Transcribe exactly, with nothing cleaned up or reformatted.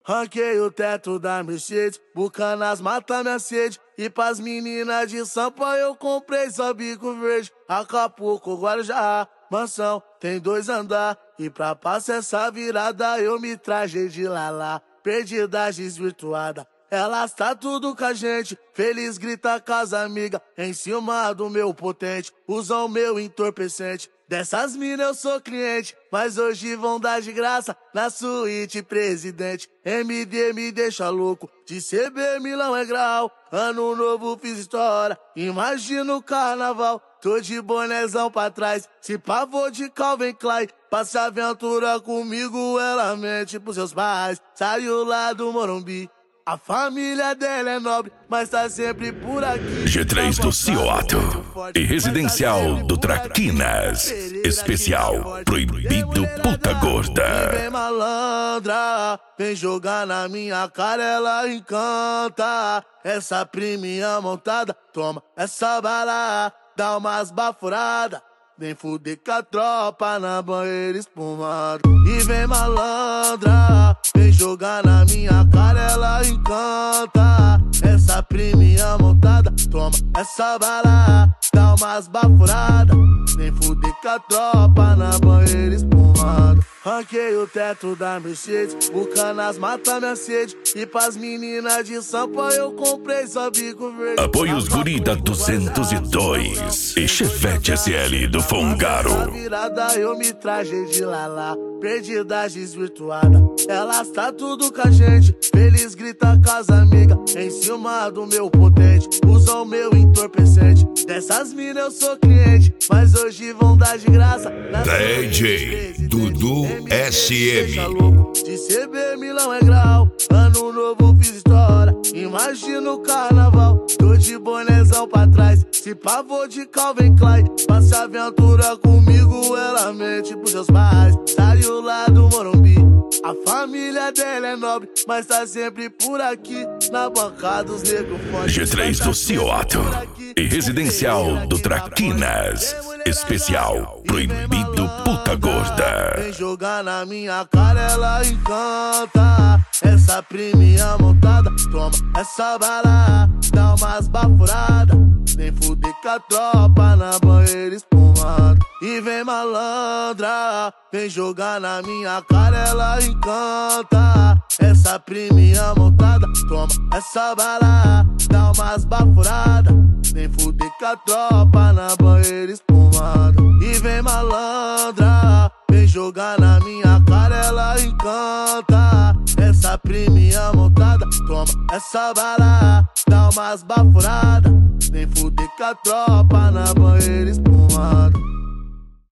Ranquei o teto da Mercedes, Bucanas mata minha sede. E pras meninas de Sampa eu comprei só bico verde. Acapulco, Guarujá, mansão, tem dois andar. E pra passar essa virada eu me trajei de lalá. Perdida, desvirtuada, elas tá tudo com a gente. Feliz grita com as amigas, em cima do meu potente. Usam o meu entorpecente. Dessas minas eu sou cliente, mas hoje vão dar de graça na suíte presidente. M D me deixa louco, de C B Milão é grau. Ano novo fiz história, imagina o carnaval. Tô de bonezão pra trás, se pavô de Calvin Klein. Passa aventura comigo, ela mente pros seus pais. Saiu lá do Morumbi, a família dela é nobre, mas tá sempre por aqui. G três do Cioto e Residencial do Traquinas. Especial Proibido Puta Gorda. Vem malandra, vem jogar na minha cara, ela encanta. Essa priminha montada, toma essa bala, dá umas bafuradas. Vem fuder com a tropa na banheira espumada. E vem malandra, vem jogar na minha cara, ela encanta. Essa priminha montada, toma essa bala, dá umas bafuradas. Vem fuder com a tropa na banheira espumada. Ranquei o teto da Mercedes, Bucanas mata minha sede. E pras meninas de Sampa eu comprei só bico verde. Apoio os guri da duzentos e dois e Chevette S L do Fongaro. Essa virada eu me trajei de lalá. Perdida, desvirtuada, elas tá tudo com a gente. Feliz grita com as amigas, em cima do meu potente. Usam o meu entorpecente. Dessas minas eu sou cliente, mas hoje vão dar de graça na D J Dudu S M. De C B Milão é grau. Ano novo fiz história, imagina o carnaval. Tô de bonezão pra trás, se pavô de Calvin Klein. Passa aventura comigo, ela mente pros seus pais. Saiu lá do Morumbi, a família dela é nobre, mas tá sempre por aqui, na bancada dos negros fortes. G três do Cioto e Residencial do Traquinas. Especial Proibido Puta Gorda. Vem jogar na minha cara, ela encanta. Essa priminha montada, toma essa bala, dá umas bafuradas. Vem fuder com a tropa na banheira espumada. E vem malandra, vem jogar na minha cara, ela encanta. Essa priminha montada, toma essa bala, dá umas bafuradas. Vem fuder com a tropa na banheira espumada. E vem malandra, vem jogar na minha cara, ela encanta. Essa priminha montada, toma essa bala, dá umas bafuradas. Vem fuder com a tropa na banheira espumada.